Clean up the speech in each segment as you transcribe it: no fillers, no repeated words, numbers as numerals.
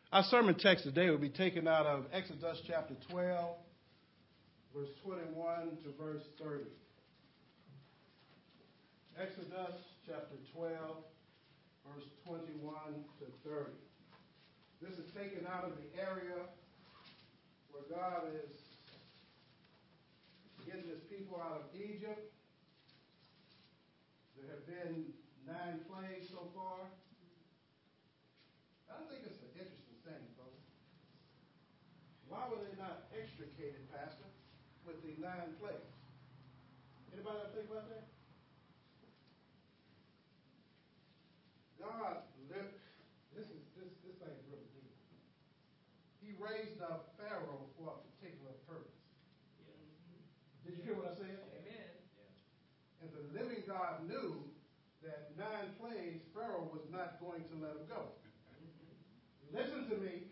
Our sermon text today will be taken out of Exodus chapter 12, verse 21 to verse 30. Exodus chapter 12, verse 21 to 30. This is taken out of the area where God is getting his people out of Egypt. There have been 9 plagues so far. I think it's an interesting thing, brother. Why were they not extricated, Pastor, with the 9 plagues? Anybody ever think about that? God lived, this thing is really deep. He raised up Pharaoh for a particular purpose. Did you hear what I said? Amen. And the living God knew that 9 plagues, Pharaoh was not going to let him go. Listen to me.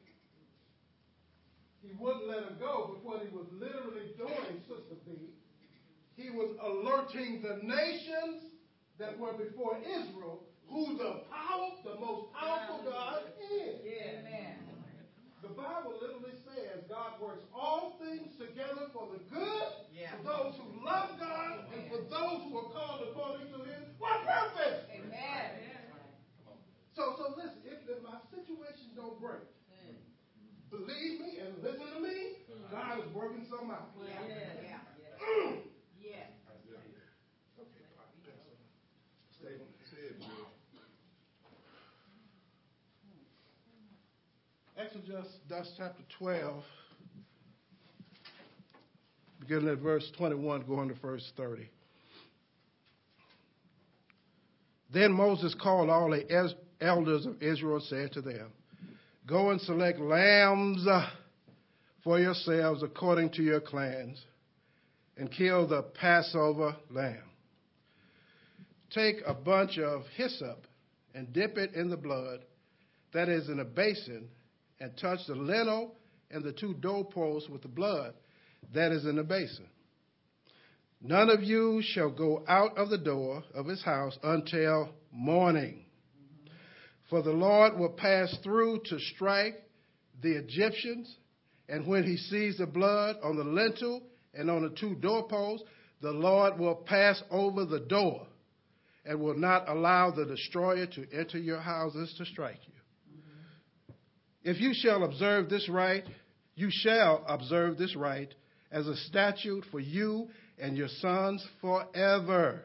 He wouldn't let him go, but what he was literally doing, Sister B, he was alerting the nations that were before Israel who the most powerful God is. Yeah. Amen. The Bible literally says God works all things together for the good, for those who love God, and for those who are called according to his purpose. Amen. So listen, if my situation don't break, believe me and listen to me, God is working something out. Yeah. Exodus chapter 12, beginning at verse 21, going to verse 30. Then Moses called all the elders of Israel and said to them, "Go and select lambs for yourselves according to your clans, and kill the Passover lamb. Take a bunch of hyssop and dip it in the blood that is in a basin, and touch the lintel and the 2 doorposts with the blood that is in the basin. None of you shall go out of the door of his house until morning. For the Lord will pass through to strike the Egyptians, and when he sees the blood on the lintel and on the 2 doorposts, the Lord will pass over the door and will not allow the destroyer to enter your houses to strike you. If you shall observe this rite, you shall observe this rite as a statute for you and your sons forever.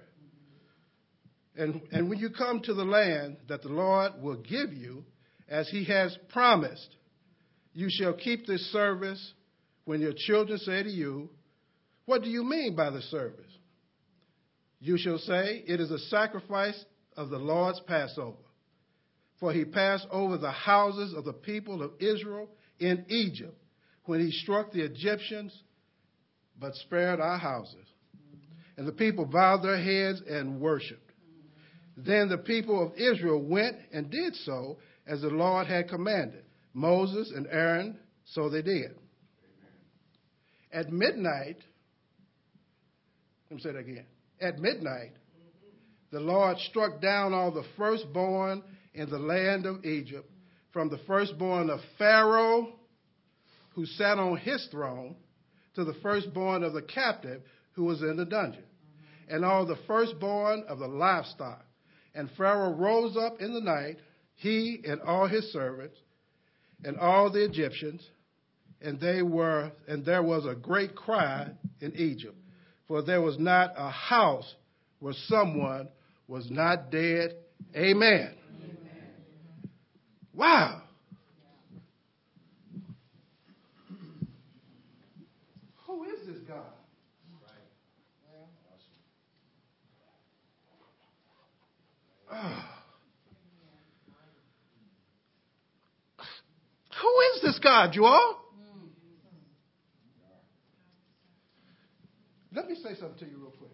And when you come to the land that the Lord will give you, as he has promised, you shall keep this service when your children say to you, 'What do you mean by the service?' You shall say, 'It is a sacrifice of the Lord's Passover. For he passed over the houses of the people of Israel in Egypt when he struck the Egyptians, but spared our houses.' And the people bowed their heads and worshipped. Then the people of Israel went and did so as the Lord had commanded Moses and Aaron, so they did. At midnight, let me say that again. At midnight, the Lord struck down all the firstborn in the land of Egypt, from the firstborn of Pharaoh, who sat on his throne, to the firstborn of the captive who was in the dungeon, and all the firstborn of the livestock. And Pharaoh rose up in the night, he and all his servants, and all the Egyptians, and there was a great cry in Egypt, for there was not a house where someone was not dead. Amen. Wow. Who is this God? Who is this God, you all? Let me say something to you real quick.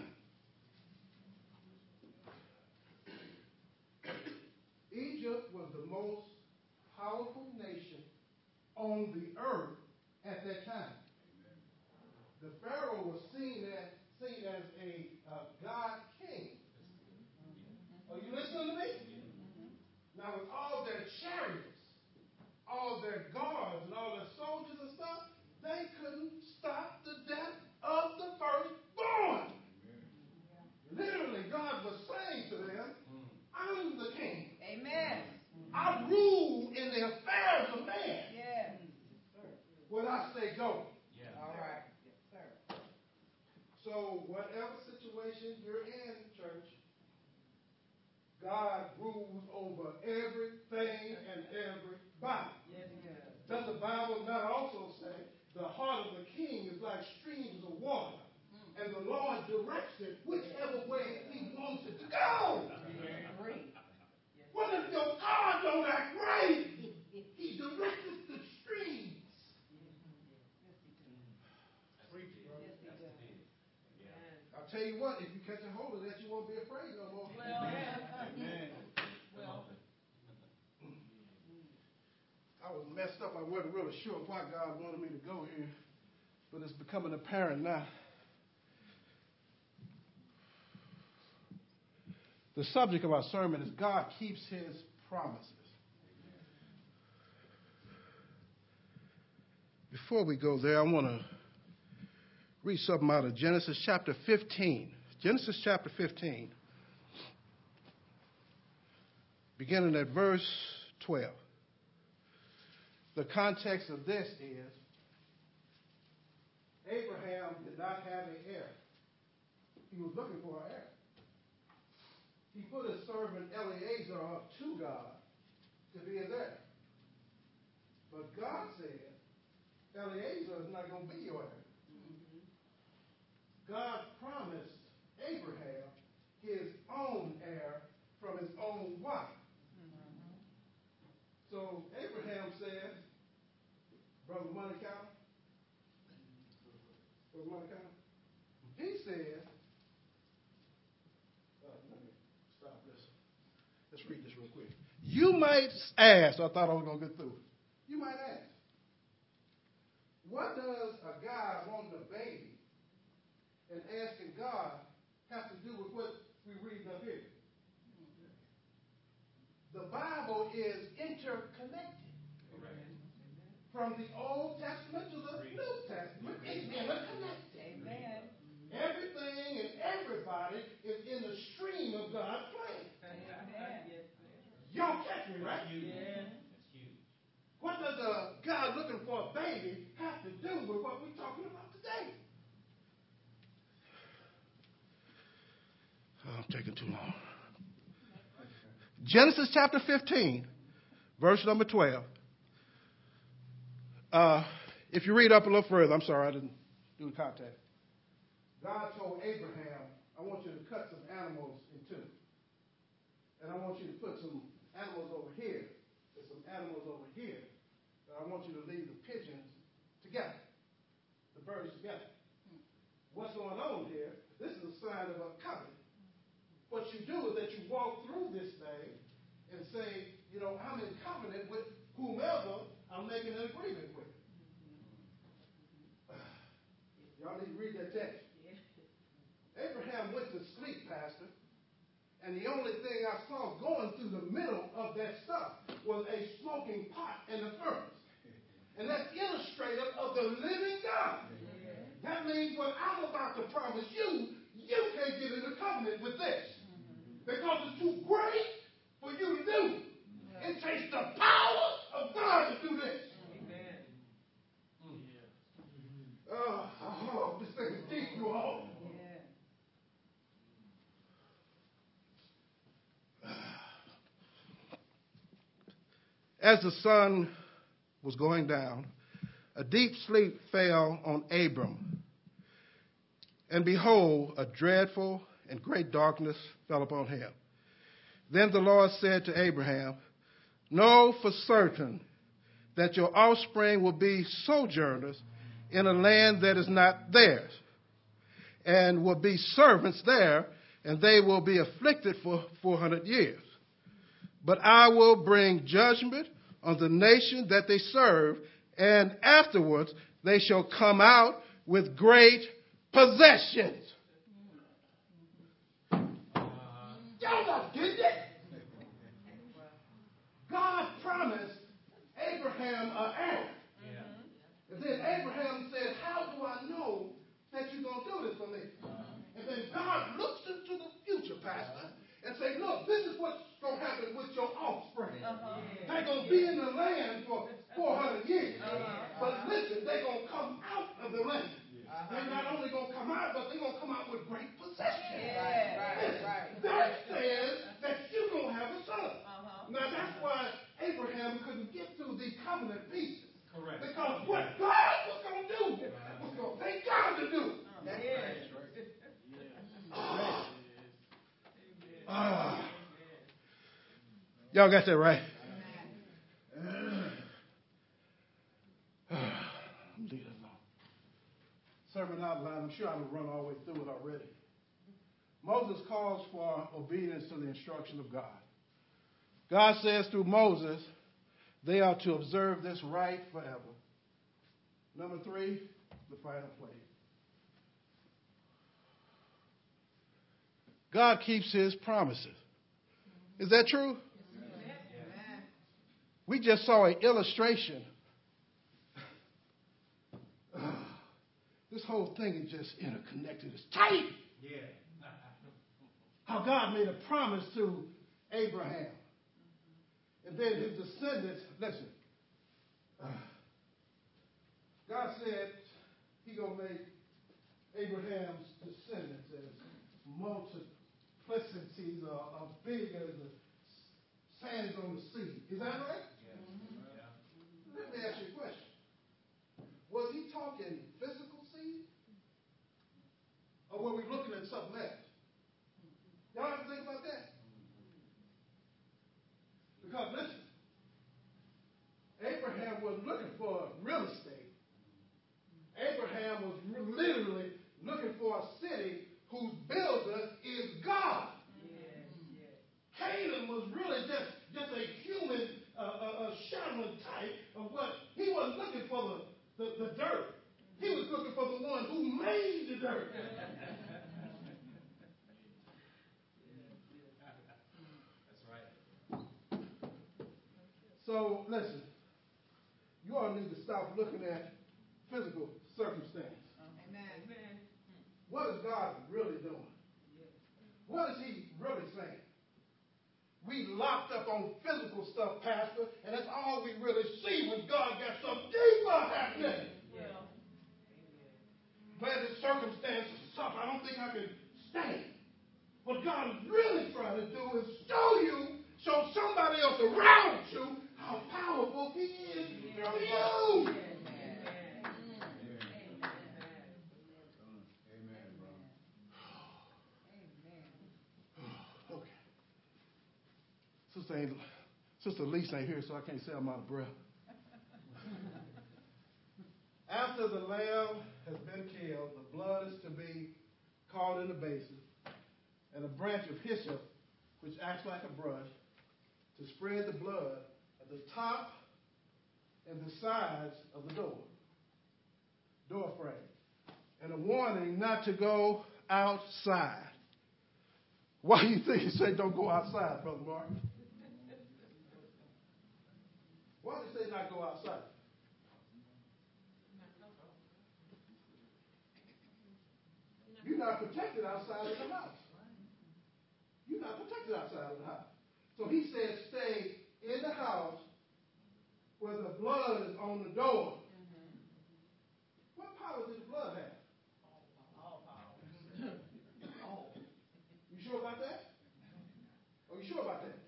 Egypt was the most powerful nation on the earth at that time. The Pharaoh was seen as a God king. Are you listening to me? Now, with all their chariots, all their guards and all their soldiers and stuff, they couldn't stop the death of the firstborn. Literally, God was saying to them, I'm the king. Amen. I rule in the affairs of man. Yes. When I say go. Yeah. All right. Yes, sir. So whatever situation you're in, church, God rules over everything and everybody. Yes, yes. Does the Bible not also say the heart of the king is like streams of water, and the Lord directs it whichever way he wants it to go? Great. What if your God don't act right? He directs the streams. I'll tell you what, if you catch a hold of that, you won't be afraid no more. Amen. Well, I was messed up. I wasn't really sure why God wanted me to go here, but it's becoming apparent now. The subject of our sermon is God keeps his promises. Before we go there, I want to read something out of Genesis chapter 15. Genesis chapter 15, beginning at verse 12. The context of this is Abraham did not have an heir. He was looking for an heir. He put his servant Eliezer up to God to be his heir. But God said, Eliezer is not going to be your heir. God promised Abraham his own heir from his own wife. So Abraham said, Brother Monica, he said, let me stop this. Let's read this real quick. You might ask, I thought I was going to get through it. You might ask, what does a guy wanting a baby and asking God have to do with what we're reading up here? The Bible is interconnected. From the Old Testament to the New Testament, it's interconnected. amen. Everything and everybody is in the stream of God's plan. Amen. Y'all catch me, right? Yeah. What does a God looking for a baby have to do with what we're talking about today? Oh, I'm taking too long. Genesis chapter 15, verse number 12. If you read up a little further, I'm sorry, I didn't do the context. God told Abraham, I want you to cut some animals in two. And I want you to put some animals over here and some animals over here. And I want you to leave the pigeons together, the birds together. What's going on here? This is a sign of a covenant. What you do is that you walk through this thing and say, you know, I'm in covenant with whomever I'm making an agreement with. Y'all need to read that text. Abraham went to sleep, Pastor, and the only thing I saw going through the middle of that stuff was a smoking pot in the furnace. And that's illustrative of the living God. That means what I'm about to promise you, you can't get into covenant with this. Because it's too great for you to do. It takes the power of God to do this. Oh, this thing is deep, you all. As the sun was going down, a deep sleep fell on Abram. And behold, a dreadful and great darkness fell upon him. Then the Lord said to Abraham, know for certain that your offspring will be sojourners in a land that is not theirs, and will be servants there, and they will be afflicted for 400 years. But I will bring judgment on the nation that they serve, and afterwards they shall come out with great possessions. Y'all not getting it? God promised Abraham Abraham an error. And then Abraham said, how do I know that you're going to do this for me? And then God looks into the future, Pastor, and say, look, this is what's going to happen with your offspring. They're going to be in the land for 400 years. But listen, they're going to come out of the land. They're not only going to come out, but they're going to come out with great possession. That says that you're going to have a son. Now, that's why Abraham couldn't get through the covenant pieces. Correct. Because what God was going to do was going to take God to do. Y'all got that right? Leave it alone. Sermon outline, I'm sure I will run all the way through it already. Moses calls for obedience to the instruction of God. God says through Moses, they are to observe this rite forever. Number 3, the final play. God keeps his promises. Is that true? Amen. We just saw an illustration. This whole thing is just interconnected. It's tight. Yeah. How God made a promise to Abraham. And then his descendants, listen. God said he's going to make Abraham's descendants as multiplicities are big as the sands on the sea. Is that right? Yeah. Let me ask you a question. Was he talking physical seed? Or were we looking at something else? Y'all have to think about that. Because listen, Abraham wasn't looking for real estate. Abraham was literally looking for a city whose builder is God. Canaan was really just a human, a shadow type of what he wasn't looking for the dirt. He was looking for the one who made the dirt. So, listen, you all need to stop looking at physical circumstance. Amen. What is God really doing? What is he really saying? We locked up on physical stuff, Pastor, and that's all we really see when God got something deeper happening. Glad the circumstances are tough. I don't think I can stand. What God is really trying to do is show somebody else around you how powerful he is through you. Okay. Sister Lisa ain't here, so I can't say I'm out of breath. After the lamb has been killed, the blood is to be caught in a basin, and a branch of hyssop, which acts like a brush, to spread the blood at the top and the sides of the door frame, and a warning not to go outside. Why do you think he said don't go outside, Brother Mark? Why did he say not go outside? You're not protected outside of the house. You're not protected outside of the house. So he said stay in the house where the blood is on the door. What power does the blood have? All power. You sure about that? Are you sure about that?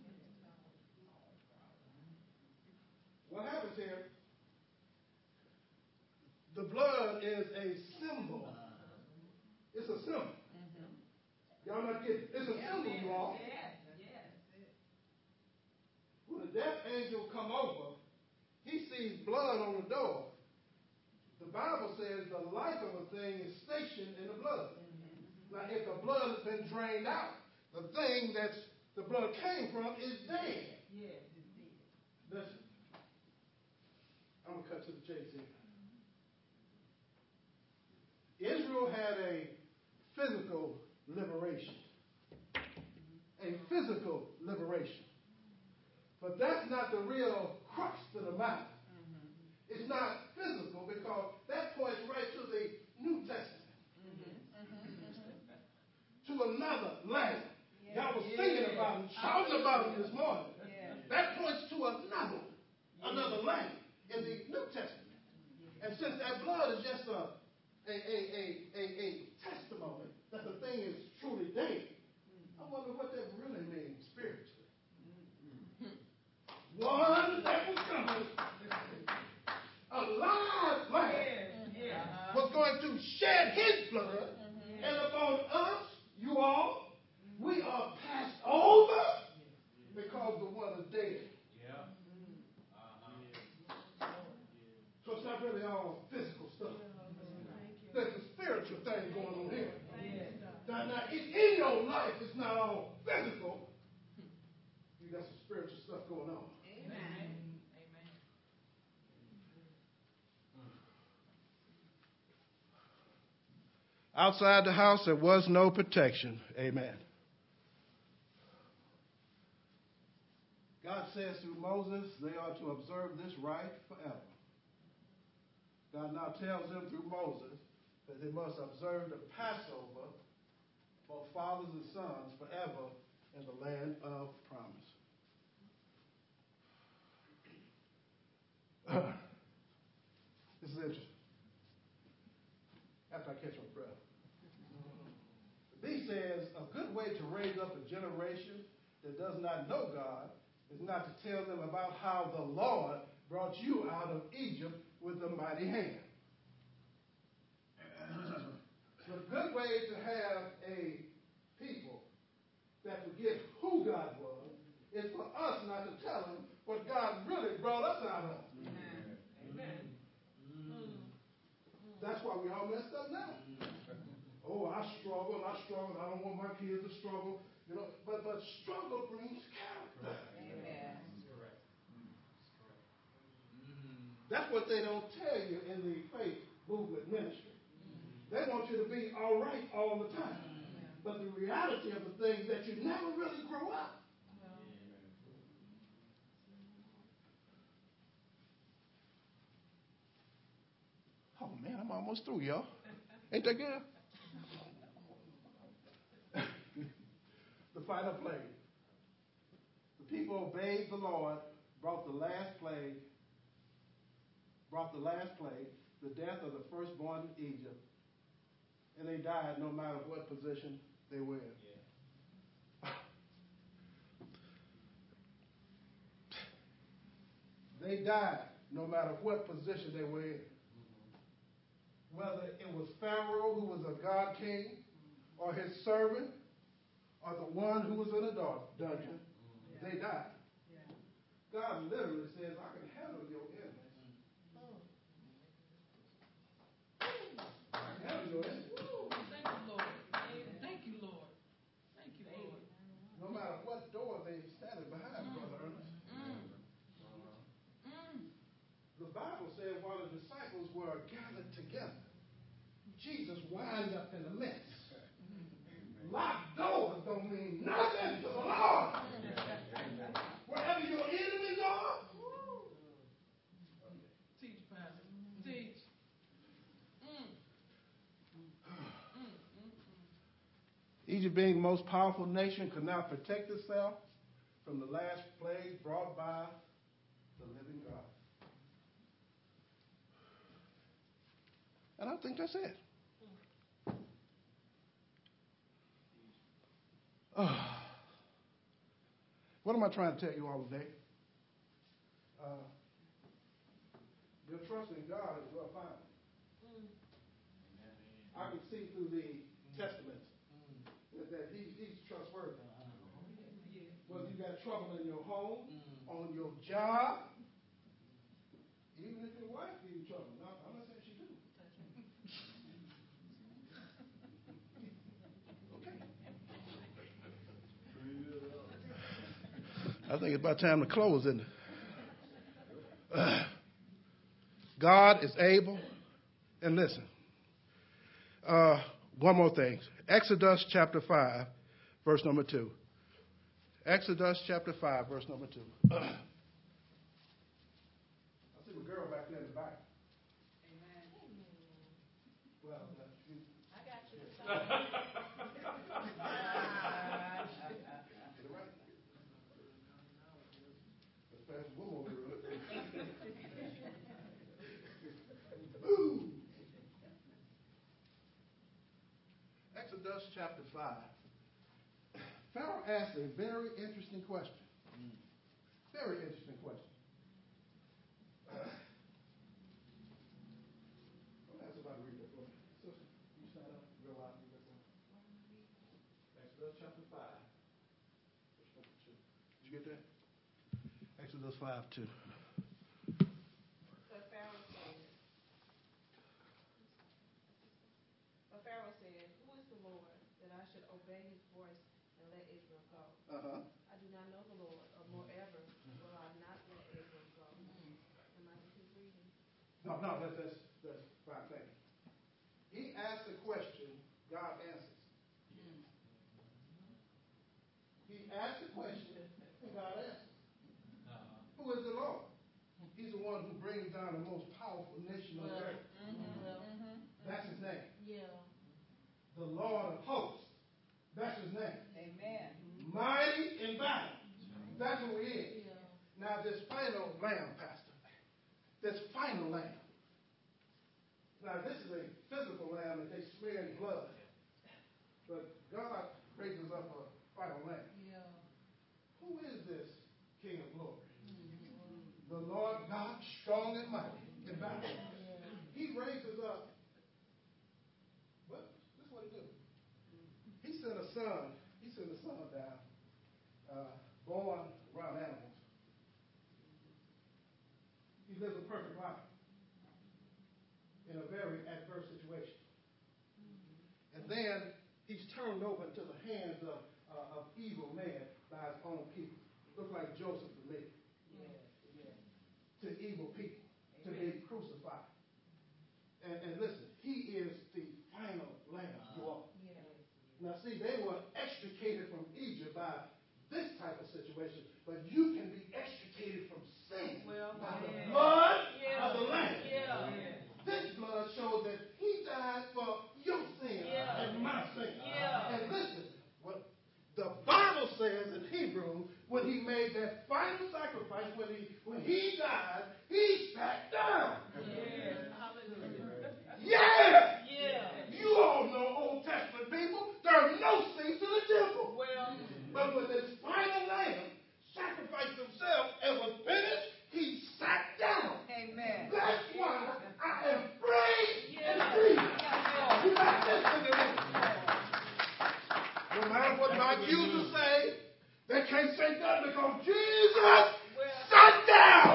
What happens here? The blood is a symbol. It's a symbol. Y'all not getting it? It's a symbol, you all. When the death angel come over, he sees blood on the door. The Bible says the life of a thing is stationed in the blood. Now, if the blood has been drained out, the thing that the blood came from is dead. Yes, it's dead. Listen, I'm going to cut to the chase here. Israel had a physical liberation. A physical liberation. But that's not the real crux to the matter. It's not physical because that points right to the New Testament. To another land. Y'all was thinking about it, shouting about it this morning. That points to another land in the New Testament. And since that blood is just a testimony that the thing is truly dead, I wonder what that really means spiritually. One that was coming, alive man, was going to shed his blood, and upon us, you all, we are passed over because the one is dead. So it's not really all physical stuff. There's a spiritual thing going on here. Now, in your life, it's not all physical. You got some spiritual stuff going on. Amen. Outside the house, there was no protection. Amen. God says through Moses, they are to observe this rite forever. God now tells them through Moses that they must observe the Passover, both fathers and sons, forever in the land of promise. This is interesting. After I catch my breath. B says a good way to raise up a generation that does not know God is not to tell them about how the Lord brought you out of Egypt with a mighty hand. So a good way to have a people that forget who God was is for us not to tell them what God really brought us out of. Amen. That's why we all messed up now. Oh, I struggle. I don't want my kids to struggle. You know, but struggle brings character. Amen. That's what they don't tell you in the faith movement ministry. They want you to be all right all the time. But the reality of the thing is that you never really grow up. Oh, man, I'm almost through, y'all. Ain't that good? The final plague. The people obeyed the Lord, brought the last plague, the death of the firstborn in Egypt, and they died no matter what position they were in. They died no matter what position they were in. Whether it was Pharaoh, who was a God king, or his servant, or the one who was in a dark dungeon, they died. God literally says, I can handle your enemies. I can handle your enemies. Thank you, Lord. Thank you, Lord. No matter what door they standing behind, Brother Ernest. The Bible says while the disciples were gathered together, Jesus wound up in a mess. Locked doors don't mean nothing to the Lord. Wherever your enemies are. Teach, Pastor. Teach. Egypt, being the most powerful nation, could not protect itself from the last plague brought by the living God. And I think that's it. What am I trying to tell you all today? Your trust in God is well founded. I can see through the Testament that he's trustworthy. Whether you got trouble in your home, on your job, even if your wife gives you trouble. I'm not saying she do. Okay. I think it's about time to close, isn't it? God is able. And listen, one more thing. Exodus chapter 5, verse number 2. Exodus chapter 5, verse number 2. I see a girl back there in the back. Well, I got you. get it right. Let's pass one more real quick. Ooh. Exodus chapter 5. Pharaoh asked a very interesting question. Very interesting question. I'll ask somebody to read that for me. Sister, you stand up, go out and read that for me. Exodus chapter 5. Did you get that? Exodus 5:2. But Pharaoh said, who is the Lord that I should obey his voice and let Israel go? I do not know the Lord, or moreover will I not let Israel go. Am I to keep reading? No, that's fine, thank you. He asked a question, God answers. He asked a question, and God answers. Who is the Lord? He's the one who brings down the most powerful nation on earth. That's his name. Yeah. The Lord of hosts. That's his name. Amen. Mighty in battle. That's who he is. Yeah. Now this final lamb, Pastor. This final lamb. Now this is a physical lamb that they smear in blood. But God raises up a final lamb. Yeah. Who is this King of glory? The Lord God, strong and mighty in battle. He raises up. What? This is what he do. He sent a son. He sent a son down, born around animals. He lives a perfect life in a very adverse situation. And then he's turned over into the hands of evil men by his own people. Looks like Joseph to me. To evil people, to be crucified. And listen, he is the final lamb, you all. Now see, they were extricated from Egypt by this type of situation, but you can be extricated from sin by the blood of the lamb. This blood shows that he died for your sin and my sin. And listen, what the Bible says in Hebrews, when he made that final sacrifice, when he died, he sat down. Yeah. You all know Old Testament people. There are no seats in the temple. But when this final lamb sacrificed himself and was finished, he sat down. Amen. That's why I am free and free. You got this in the room. No matter what my accusers say, they can't say nothing because Jesus sat down.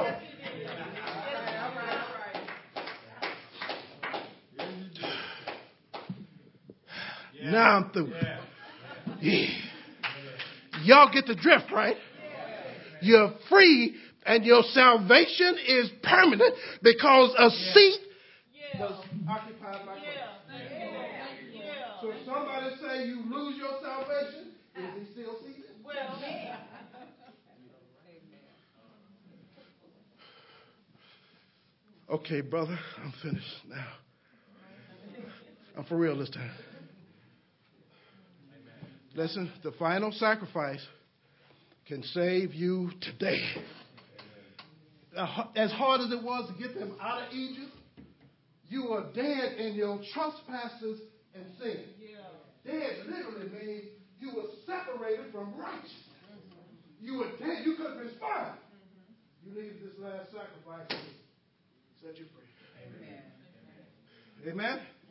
Now I'm through. Yeah. Y'all get the drift, right? You're free and your salvation is permanent because a seat was occupied by Christ. So if somebody say you lose your salvation, is he still seated? Okay, brother, I'm finished now. I'm for real this time. Listen, the final sacrifice can save you today. As hard as it was to get them out of Egypt, you are dead in your trespasses and sin. Dead literally means you were separated from righteousness. You were dead. You couldn't respond. You needed this last sacrifice to set you free. Amen. Amen.